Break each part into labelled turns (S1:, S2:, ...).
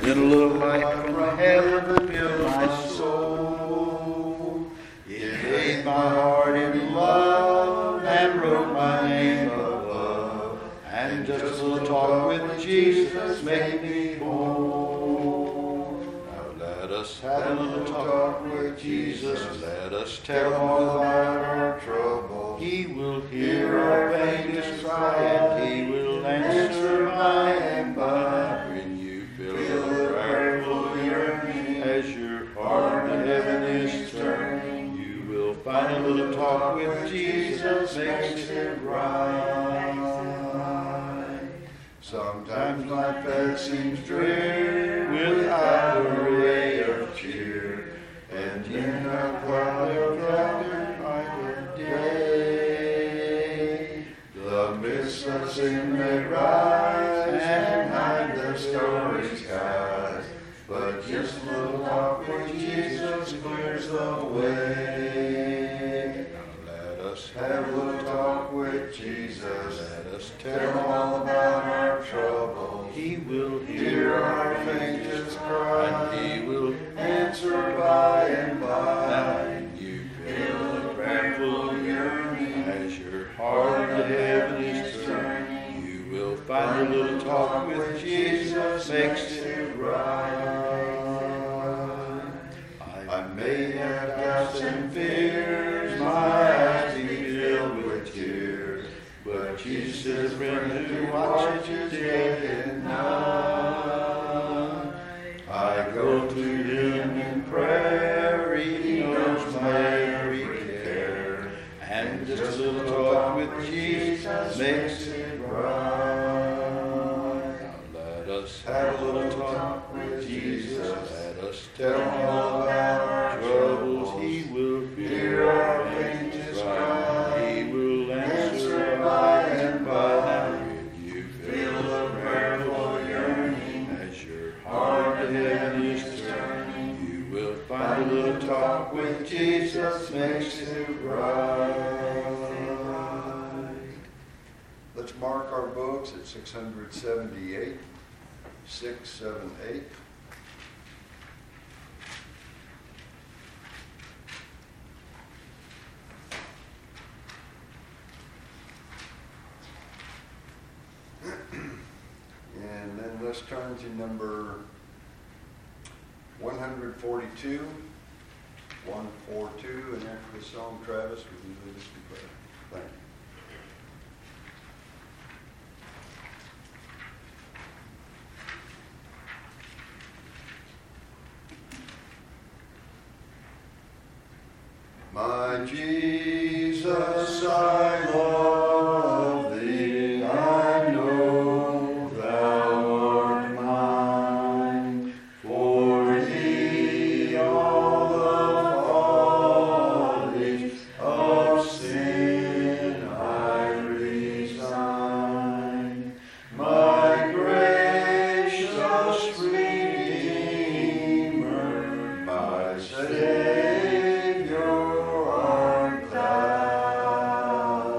S1: Then a little light from heaven filled my soul. It bathed my heart in love and wrote my name above. And just a little talk with Jesus made me whole. Now let us have a little talk with Jesus. Let us tell him all about our trouble. He will hear our faintest cry and he will answer by and by. When you feel a prayerful yearning as your heart to heaven is turning, you will find a little talk with Jesus makes it right. Sometimes life that seems drear without a ray of cheer, and in a cloud of dark light of day, the mists of sin may rise and hide the starry skies, but just a little talk with Jesus clears the way. Now let us have a little talk with Jesus. Let us tell him all about our trouble. He will hear our faintest cry, and he will answer by and by. Now when you feel a prayerful yearning as your heart to heaven is turning, you will find a little talk with Jesus makes it right. I may have doubts and fears, my eyes be filled with tears, but Jesus is a friend who watches day and night. I go to him in prayer, he knows my every care, and just a little talk with Jesus makes it right. Now let us have a little talk with Jesus. Let us tell him all about our troubles. He will hear our faintest cry. He will answer by and by. Now when you feel a prayerful yearning as your heart to heaven is turning, you will find a little talk with Jesus makes it right. Let's mark our books at 678, 678. And then let's turn to number 142, 142, and after the song, Travis, would you lead us in prayer? Thank you. My Jesus, I love thee, I know thou art mine. For thee all the follies of sin I resign. My gracious Redeemer, my Savior, art thou.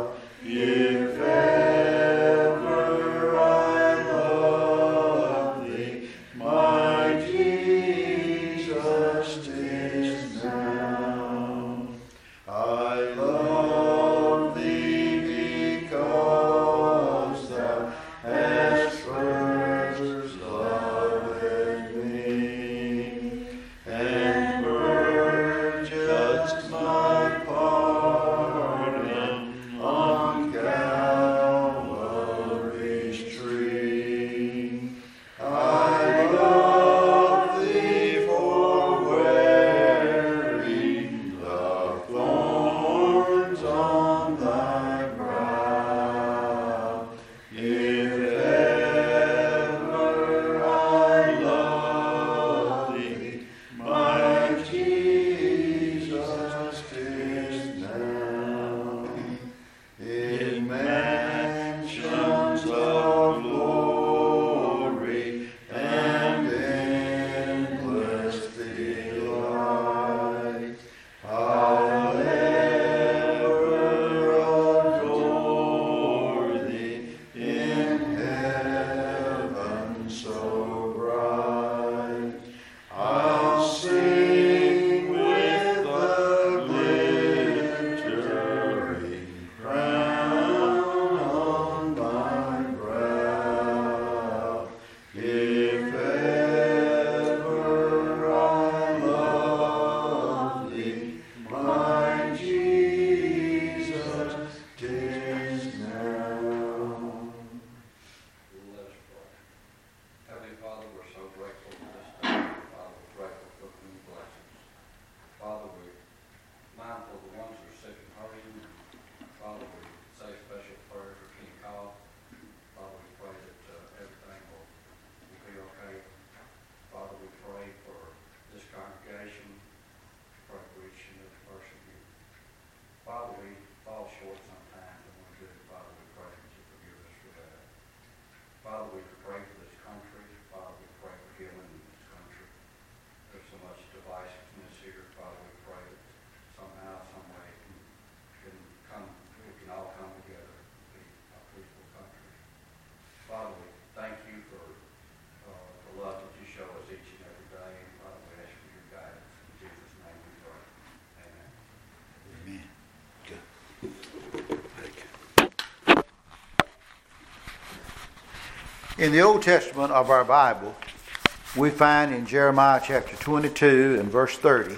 S1: In the Old Testament of our Bible, we find in Jeremiah chapter 22 and verse 30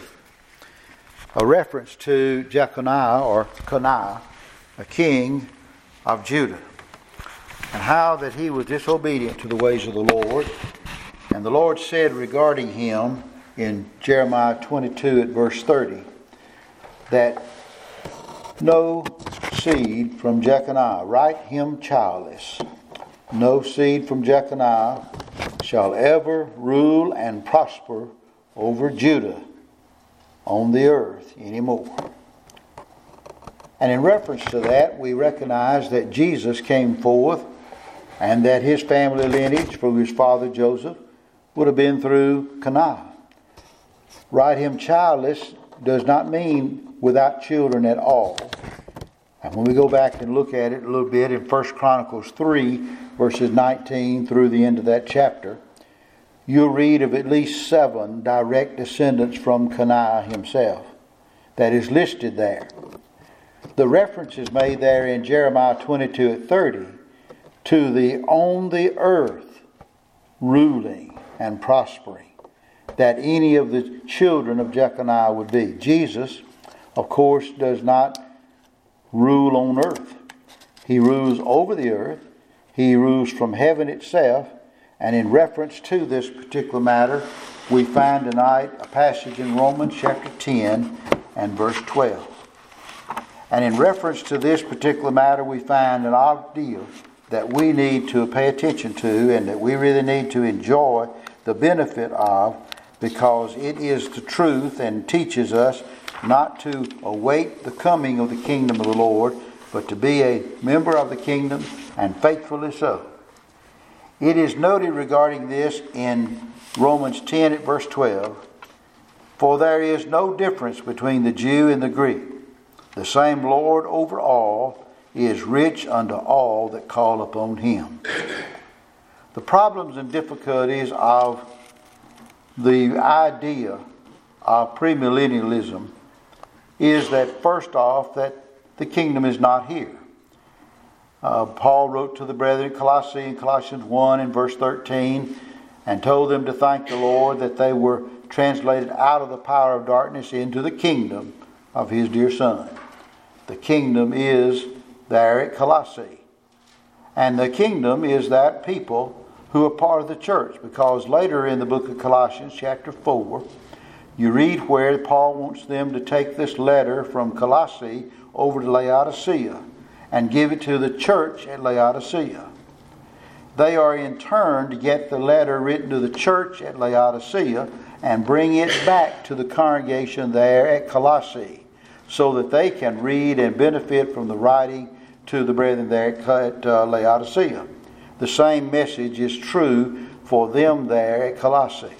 S1: a reference to Jeconiah or Coniah, a king of Judah, and how that he was disobedient to the ways of the Lord. And the Lord said regarding him in Jeremiah 22 at verse 30 that no seed from Jeconiah, write him childless, no seed from Jeconiah shall ever rule and prosper over Judah on the earth anymore. And in reference to that, we recognize that Jesus came forth and that his family lineage through his father Joseph would have been through Coniah. Write him childless does not mean without children at all. And when we go back and look at it a little bit in 1 Chronicles 3, verses 19 through the end of that chapter, you'll read of at least 7 direct descendants from Coniah himself that is listed there. The reference is made there in Jeremiah 22 at 30 to the on the earth ruling and prospering that any of the children of Jeconiah would be. Jesus, of course, does not rule on earth. He rules over the earth. He rules from heaven itself. And in reference to this particular matter, we find tonight a passage in Romans chapter 10 and verse 12. And in reference to this particular matter, we find an idea that we need to pay attention to and that we really need to enjoy the benefit of, because it is the truth and teaches us not to await the coming of the kingdom of the Lord, but to be a member of the kingdom and faithfully so. It is noted regarding this in Romans 10 at verse 12, for there is no difference between the Jew and the Greek. The same Lord over all is rich unto all that call upon him. The problems and difficulties of the idea of premillennialism is that, first off, that the kingdom is not here. Paul wrote to the brethren at Colossae in Colossians 1 and verse 13 and told them to thank the Lord that they were translated out of the power of darkness into the kingdom of his dear Son. The kingdom is there at Colossae. And the kingdom is that people who are part of the church, because later in the book of Colossians chapter 4, you read where Paul wants them to take this letter from Colossae over to Laodicea and give it to the church at Laodicea. They are in turn to get the letter written to the church at Laodicea and bring it back to the congregation there at Colossae so that they can read and benefit from the writing to the brethren there at Laodicea. The same message is true for them there at Colossae.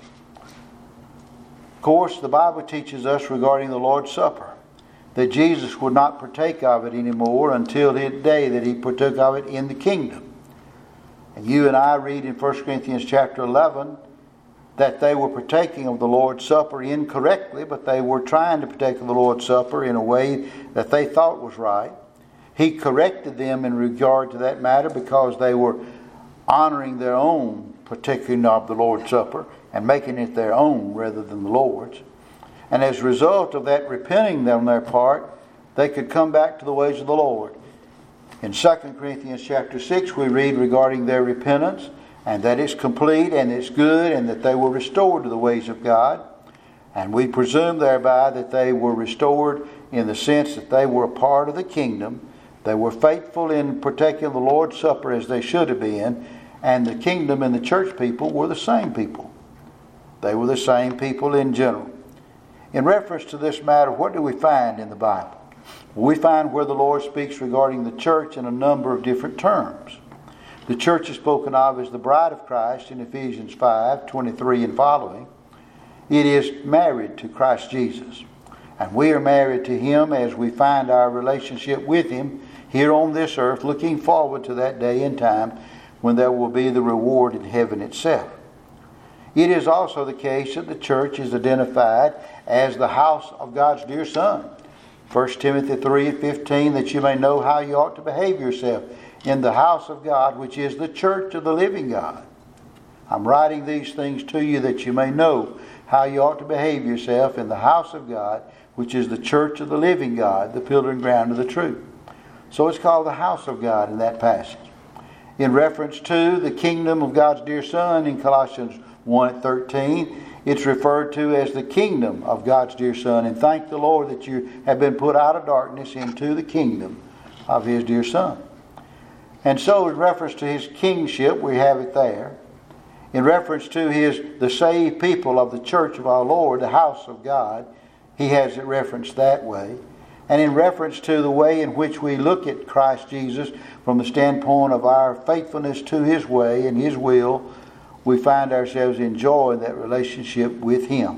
S1: Of course, the Bible teaches us regarding the Lord's Supper that Jesus would not partake of it anymore until the day that he partook of it in the kingdom. And you and I read in 1 Corinthians chapter 11 that they were partaking of the Lord's Supper incorrectly, but they were trying to partake of the Lord's Supper in a way that they thought was right. He corrected them in regard to that matter because they were honoring their own partaking of the Lord's Supper and making it their own rather than the Lord's. And as a result of that repenting on their part, they could come back to the ways of the Lord. In 2 Corinthians chapter 6, we read regarding their repentance, and that it's complete and it's good, and that they were restored to the ways of God. And we presume thereby that they were restored in the sense that they were a part of the kingdom. They were faithful in partaking of the Lord's Supper as they should have been, and the kingdom and the church people were the same people. They were the same people in general. In reference to this matter, what do we find in the Bible? We find where the Lord speaks regarding the church in a number of different terms. The church is spoken of as the bride of Christ in Ephesians 5:23 and following. It is married to Christ Jesus. And we are married to him as we find our relationship with him here on this earth, looking forward to that day and time when there will be the reward in heaven itself. It is also the case that the church is identified as the house of God's dear Son. 1 Timothy 3:15, that you may know how you ought to behave yourself in the house of God, which is the church of the living God. I'm writing these things to you that you may know how you ought to behave yourself in the house of God, which is the church of the living God, the pillar and ground of the truth. So it's called the house of God in that passage. In reference to the kingdom of God's dear Son in Colossians 1:13, it's referred to as the kingdom of God's dear Son. And thank the Lord that you have been put out of darkness into the kingdom of His dear Son. And so in reference to His kingship, we have it there. In reference to the saved people of the church of our Lord, the house of God, He has it referenced that way. And in reference to the way in which we look at Christ Jesus from the standpoint of our faithfulness to His way and His will, we find ourselves enjoying that relationship with Him.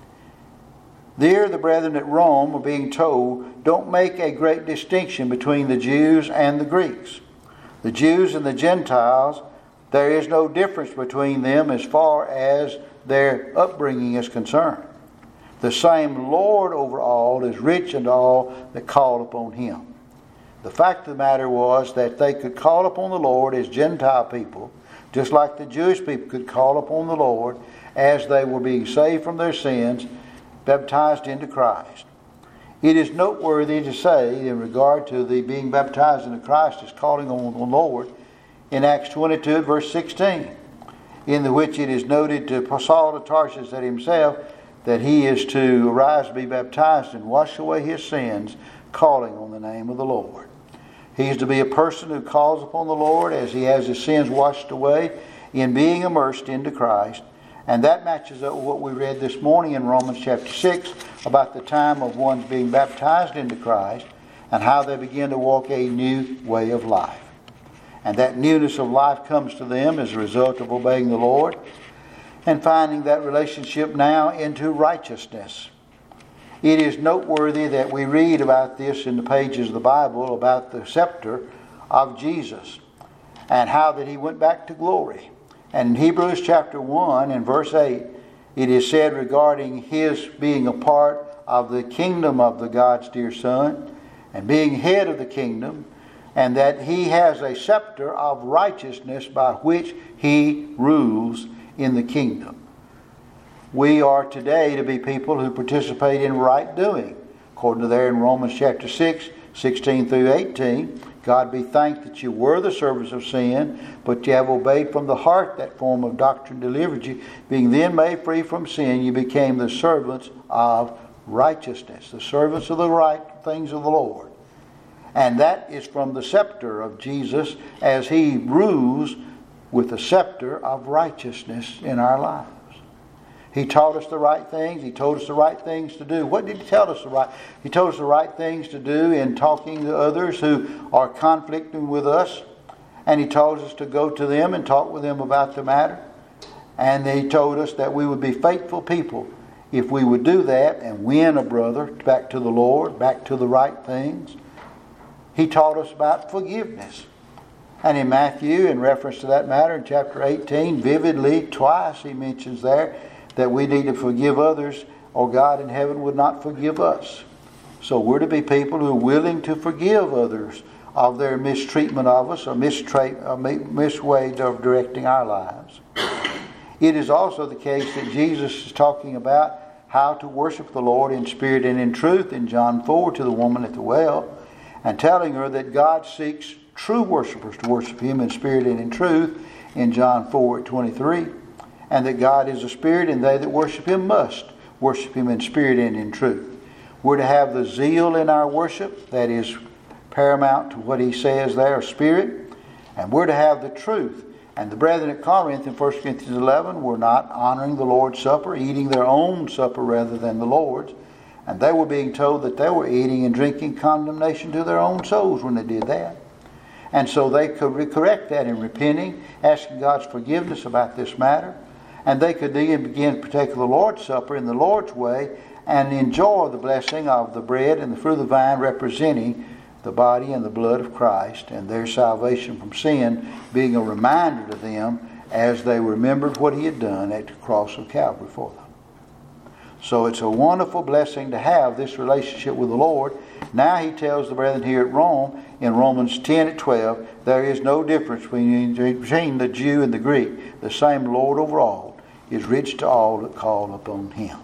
S1: There, the brethren at Rome are being told, don't make a great distinction between the Jews and the Greeks. The Jews and the Gentiles, there is no difference between them as far as their upbringing is concerned. The same Lord over all is rich unto all that call upon Him. The fact of the matter was that they could call upon the Lord as Gentile people, just like the Jewish people could call upon the Lord as they were being saved from their sins, baptized into Christ. It is noteworthy to say, in regard to the being baptized into Christ as calling on the Lord, in Acts 22 verse 16, in which it is noted to Saul of Tarsus that himself, that he is to arise to be baptized and wash away his sins, calling on the name of the Lord. He is to be a person who calls upon the Lord as he has his sins washed away in being immersed into Christ. And that matches up with what we read this morning in Romans chapter 6 about the time of one's being baptized into Christ and how they begin to walk a new way of life. And that newness of life comes to them as a result of obeying the Lord and finding that relationship now into righteousness. It is noteworthy that we read about this in the pages of the Bible about the scepter of Jesus and how that He went back to glory. And in Hebrews chapter 1 and verse 8, it is said regarding His being a part of the kingdom of the God's dear Son and being head of the kingdom, and that He has a scepter of righteousness by which He rules in the kingdom. We are today to be people who participate in right doing. According to there in Romans chapter 6, 16 through 18, God be thanked that you were the servants of sin, but you have obeyed from the heart that form of doctrine delivered you. Being then made free from sin, you became the servants of righteousness, the servants of the right things of the Lord. And that is from the scepter of Jesus as He rules with the scepter of righteousness in our lives. He taught us the right things. He told us the right things to do. What did He tell us? He told us the right things to do in talking to others who are conflicting with us. And He told us to go to them and talk with them about the matter. And He told us that we would be faithful people if we would do that and win a brother back to the Lord, back to the right things. He taught us about forgiveness. And in Matthew, in reference to that matter, in chapter 18, vividly, twice He mentions there that we need to forgive others or God in heaven would not forgive us. So we're to be people who are willing to forgive others of their mistreatment of us or misway of directing our lives. It is also the case that Jesus is talking about how to worship the Lord in spirit and in truth in John 4 to the woman at the well, and telling her that God seeks true worshipers to worship Him in spirit and in truth in John 4:23, and that God is a spirit and they that worship Him must worship Him in spirit and in truth. We're to have the zeal in our worship that is paramount to what He says there, spirit, and we're to have the truth. And the brethren at Corinth in 1 Corinthians 11 were not honoring the Lord's Supper, eating their own supper rather than the Lord's. And they were being told that they were eating and drinking condemnation to their own souls when they did that. And so they could correct that in repenting, asking God's forgiveness about this matter. And they could then begin to partake of the Lord's Supper in the Lord's way and enjoy the blessing of the bread and the fruit of the vine representing the body and the blood of Christ, and their salvation from sin being a reminder to them as they remembered what He had done at the cross of Calvary for them. So it's a wonderful blessing to have this relationship with the Lord. Now he tells the brethren here at Rome, in Romans 10:12, there is no difference between the Jew and the Greek. The same Lord over all is rich to all that call upon him.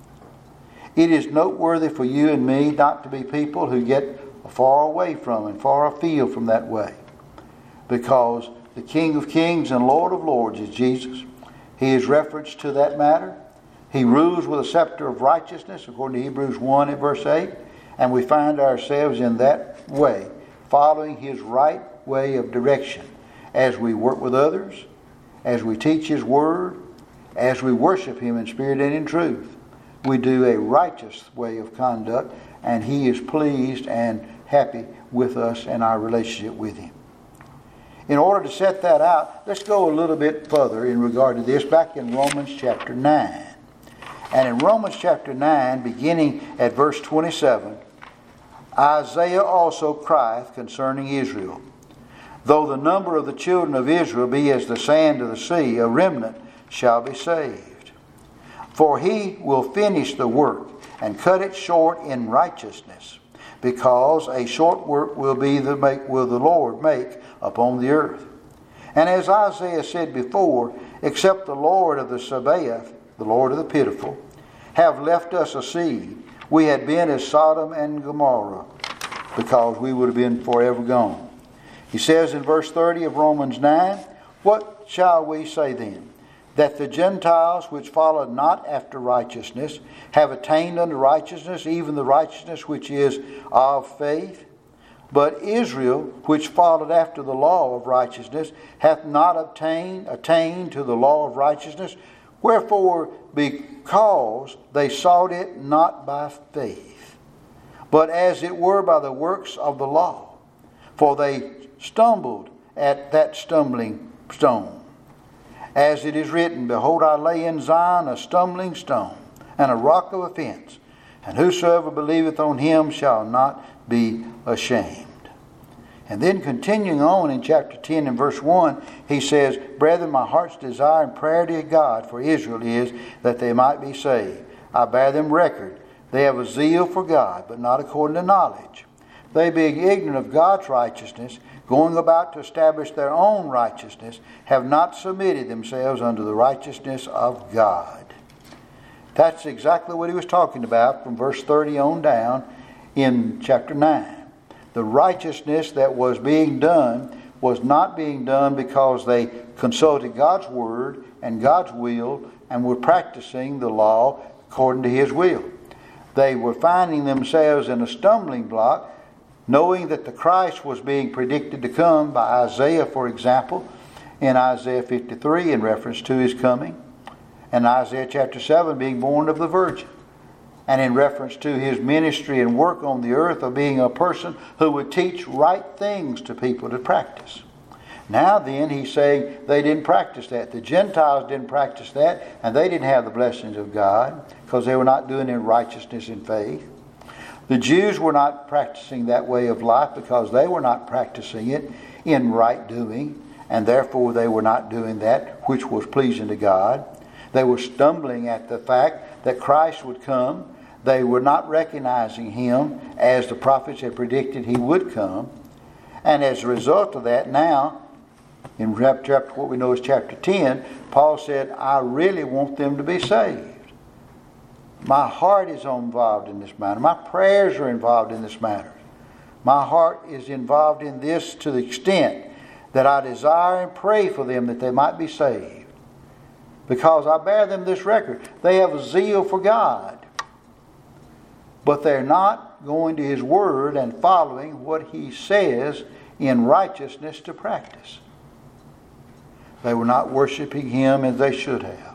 S1: It is noteworthy for you and me not to be people who get far away from and far afield from that way. Because the King of Kings and Lord of Lords is Jesus. He is referenced to that matter. He rules with a scepter of righteousness, according to Hebrews 1 and verse 8. And we find ourselves in that way, following His right way of direction, as we work with others, as we teach His Word, as we worship Him in spirit and in truth. We do a righteous way of conduct, and He is pleased and happy with us and our relationship with Him. In order to set that out, let's go a little bit further in regard to this, back in Romans chapter 9. And in Romans chapter 9, beginning at verse 27, Isaiah also crieth concerning Israel, though the number of the children of Israel be as the sand of the sea, a remnant shall be saved. For he will finish the work and cut it short in righteousness, because a short work will the Lord make upon the earth. And as Isaiah said before, except the Lord of the Sabaoth, the Lord of the pitiful, have left us a seed, we had been as Sodom and Gomorrah, because we would have been forever gone. He says in verse 30 of Romans 9, what shall we say then? That the Gentiles which followed not after righteousness have attained unto righteousness, even the righteousness which is of faith? But Israel, which followed after the law of righteousness, hath not attained to the law of righteousness. Wherefore, because they sought it not by faith, but as it were by the works of the law. For they stumbled at that stumbling stone. As it is written, behold, I lay in Zion a stumbling stone, and a rock of offense, and whosoever believeth on him shall not be ashamed. And then continuing on in chapter 10 and verse 1, he says, brethren, my heart's desire and prayer to God for Israel is that they might be saved. I bear them record. They have a zeal for God, but not according to knowledge. They being ignorant of God's righteousness, going about to establish their own righteousness, have not submitted themselves unto the righteousness of God. That's exactly what he was talking about from verse 30 on down in chapter 9. The righteousness that was being done was not being done because they consulted God's word and God's will and were practicing the law according to His will. They were finding themselves in a stumbling block, knowing that the Christ was being predicted to come by Isaiah, for example, in Isaiah 53 in reference to His coming, and Isaiah chapter 7 being born of the Virgin, and in reference to His ministry and work on the earth of being a person who would teach right things to people to practice. Now then, he's saying they didn't practice that. The Gentiles didn't practice that, and they didn't have the blessings of God because they were not doing it in righteousness and faith. The Jews were not practicing that way of life because they were not practicing it in right doing, and therefore they were not doing that which was pleasing to God. They were stumbling at the fact that Christ would come. They were not recognizing Him as the prophets had predicted He would come. And as a result of that, now, in chapter, what we know is chapter 10, Paul said, I really want them to be saved. My heart is involved in this matter. My prayers are involved in this matter. My heart is involved in this to the extent that I desire and pray for them that they might be saved. Because I bear them this record. They have a zeal for God. But they're not going to His Word and following what He says in righteousness to practice. They were not worshiping Him as they should have.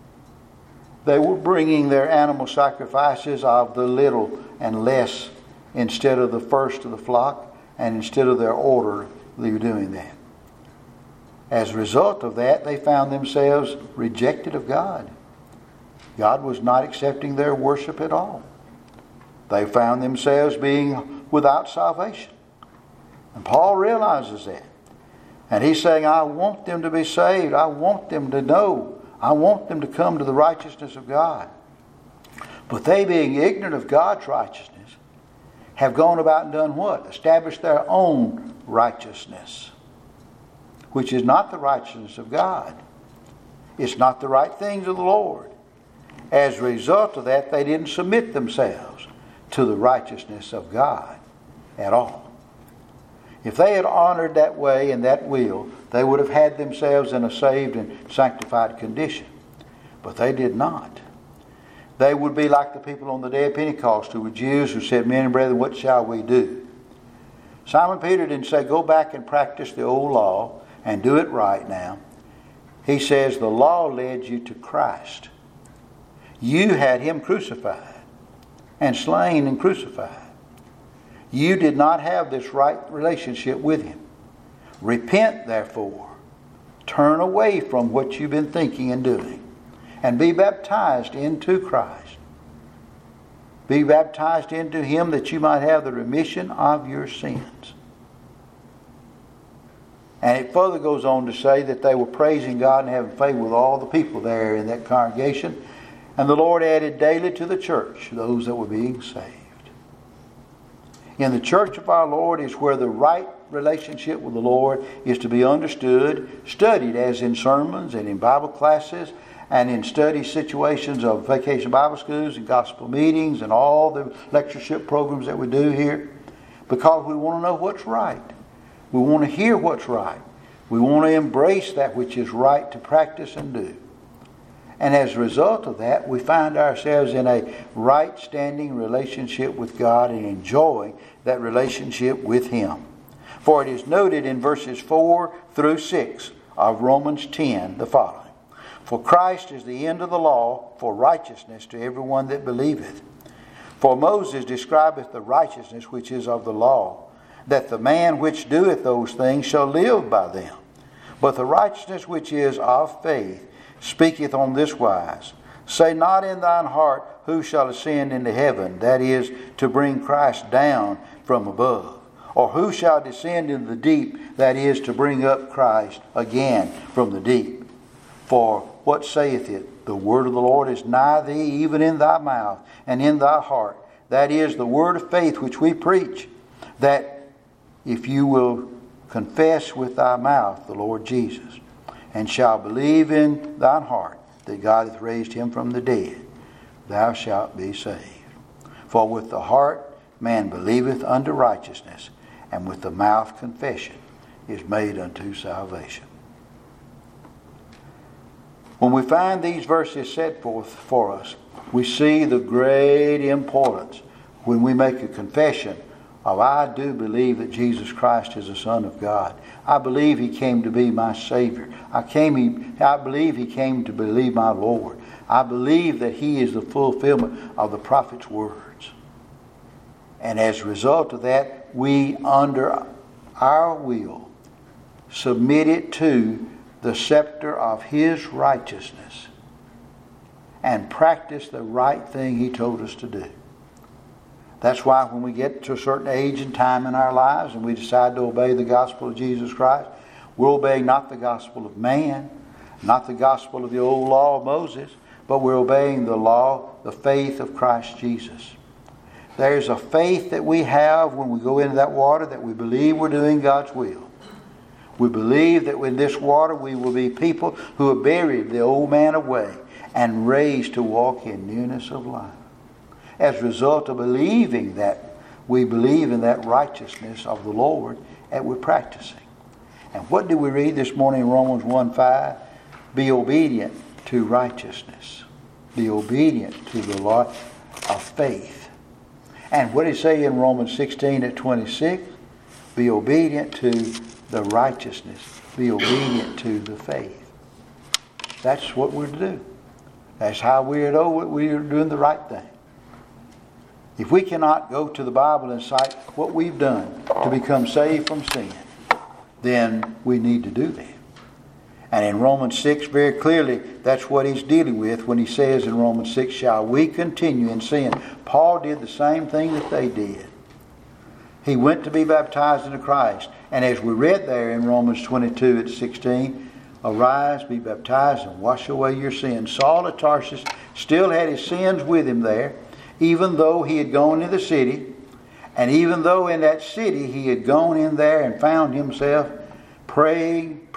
S1: They were bringing their animal sacrifices of the little and less instead of the first of the flock, and instead of their order, they were doing that. As a result of that, they found themselves rejected of God. God was not accepting their worship at all. They found themselves being without salvation. And Paul realizes that. And he's saying, I want them to be saved. I want them to know. I want them to come to the righteousness of God. But they, being ignorant of God's righteousness, have gone about and done what? Established their own righteousness, which is not the righteousness of God. It's not the right things of the Lord. As a result of that, they didn't submit themselves to the righteousness of God at all. If they had honored that way and that will, they would have had themselves in a saved and sanctified condition. But they did not. They would be like the people on the day of Pentecost who were Jews who said, "Men and brethren, what shall we do?" Simon Peter didn't say, "Go back and practice the old law and do it right now." He says, the law led you to Christ. You had Him crucified and slain and crucified. You did not have this right relationship with Him. Repent, therefore. Turn away from what you've been thinking and doing, and be baptized into Christ. Be baptized into Him that you might have the remission of your sins. And it further goes on to say that they were praising God and having favor with all the people there in that congregation. And the Lord added daily to the church those that were being saved. In the church of our Lord is where the right relationship with the Lord is to be understood, studied as in sermons and in Bible classes and in study situations of vacation Bible schools and gospel meetings and all the lectureship programs that we do here, because we want to know what's right. We want to hear what's right. We want to embrace that which is right to practice and do. And as a result of that, we find ourselves in a right standing relationship with God and enjoying that relationship with Him. For it is noted in verses 4 through 6 of Romans 10 the following. For Christ is the end of the law for righteousness to everyone that believeth. For Moses describeth the righteousness which is of the law, that the man which doeth those things shall live by them. But the righteousness which is of faith speaketh on this wise, say not in thine heart, who shall ascend into heaven, that is, to bring Christ down from above, or who shall descend into the deep, that is, to bring up Christ again from the deep. For what saith it? The word of the Lord is nigh thee, even in thy mouth and in thy heart. That is the word of faith which we preach, that if you will confess with thy mouth the Lord Jesus, and shall believe in thine heart that God hath raised Him from the dead, thou shalt be saved. For with the heart man believeth unto righteousness, and with the mouth confession is made unto salvation. When we find these verses set forth for us, we see the great importance when we make a confession of, I do believe that Jesus Christ is the Son of God. I believe He came to be my Savior. I believe He came to believe my Lord. I believe that He is the fulfillment of the prophet's words. And as a result of that, we, under our will, submit it to the scepter of His righteousness and practice the right thing He told us to do. That's why when we get to a certain age and time in our lives and we decide to obey the gospel of Jesus Christ, we're obeying not the gospel of man, not the gospel of the old law of Moses, but we're obeying the law, the faith of Christ Jesus. There's a faith that we have when we go into that water that we believe we're doing God's will. We believe that in this water we will be people who have buried the old man away and raised to walk in newness of life. As a result of believing that, we believe in that righteousness of the Lord that we're practicing. And what did we read this morning in Romans 1:5? Be obedient to righteousness. Be obedient to the law of faith. And what did he say in Romans 16:26? Be obedient to the righteousness. Be obedient to the faith. That's what we're to do. That's how we're doing the right thing. If we cannot go to the Bible and cite what we've done to become saved from sin, then we need to do that. And in Romans 6, very clearly, that's what he's dealing with when he says in Romans 6, shall we continue in sin? Paul did the same thing that they did. He went to be baptized into Christ. And as we read there in Romans 22:16, Arise, be baptized, and wash away your sins. Saul of Tarsus still had his sins with him there, even though he had gone to the city, and even though in that city he had gone in there and found himself praying.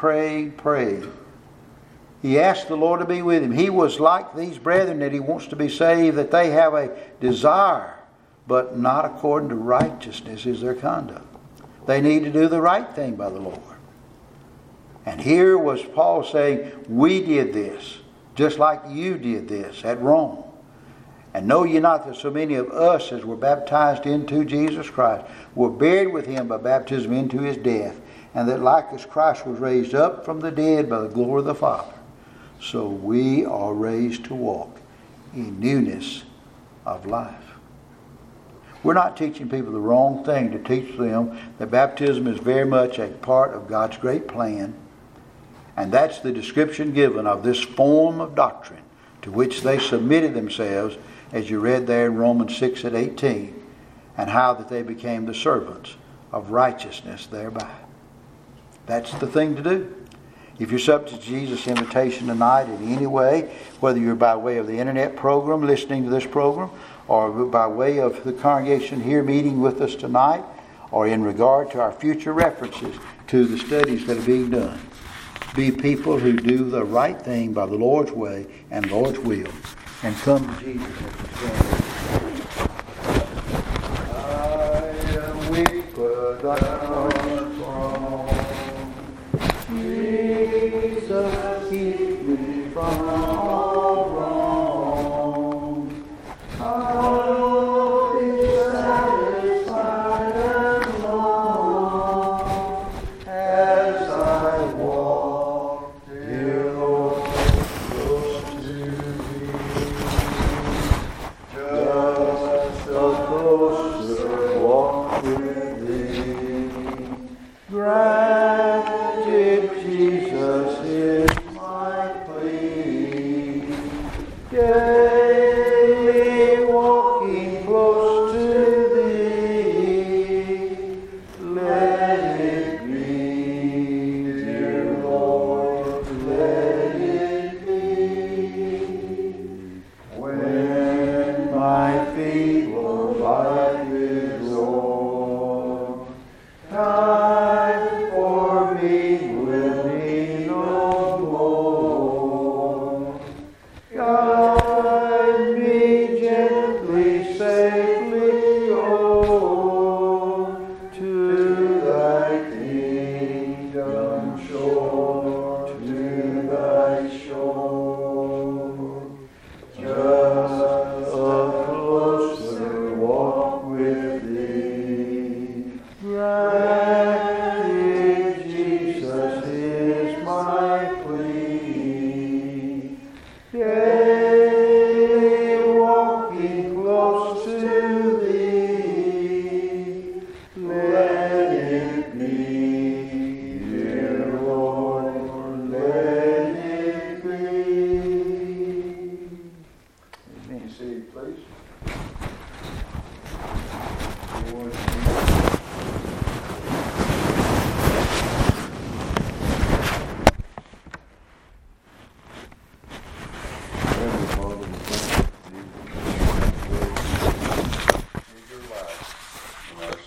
S1: He asked the Lord to be with him. He was like these brethren that he wants to be saved, that they have a desire, but not according to righteousness is their conduct. They need to do the right thing by the Lord. And here was Paul saying, we did this, just like you did this at Rome. And know ye not that so many of us as were baptized into Jesus Christ were buried with him by baptism into his death, and that like as Christ was raised up from the dead by the glory of the Father, so we are raised to walk in newness of life. We're not teaching people the wrong thing to teach them that baptism is very much a part of God's great plan. And that's the description given of this form of doctrine to which they submitted themselves, as you read there in Romans 6 and 18, and how that they became the servants of righteousness thereby. That's the thing to do. If you're subject to Jesus' invitation tonight in any way, whether you're by way of the internet program, listening to this program, or by way of the congregation here meeting with us tonight, or in regard to our future references to the studies that are being done, be people who do the right thing by the Lord's way and Lord's will, and come to Jesus at the standard. I am weak, but I am strong. Jesus, keep me from all wrong. I'll be satisfied and long as I walk, dear Lord, close to thee. Just a closer walk with thee. Granted, Jesus is my plea. Daily walking close to thee. Let it be, dear Lord, let it be. When my feeble life is o'er, time for me will be no more. Guide me gently, safely o'er to thy kingdom shore, to thy shore. Just a closer walk with thee. Granted, Jesus is my plea. Daily walking close to thee. Let it be, dear Lord, let it be. Amen. See, please.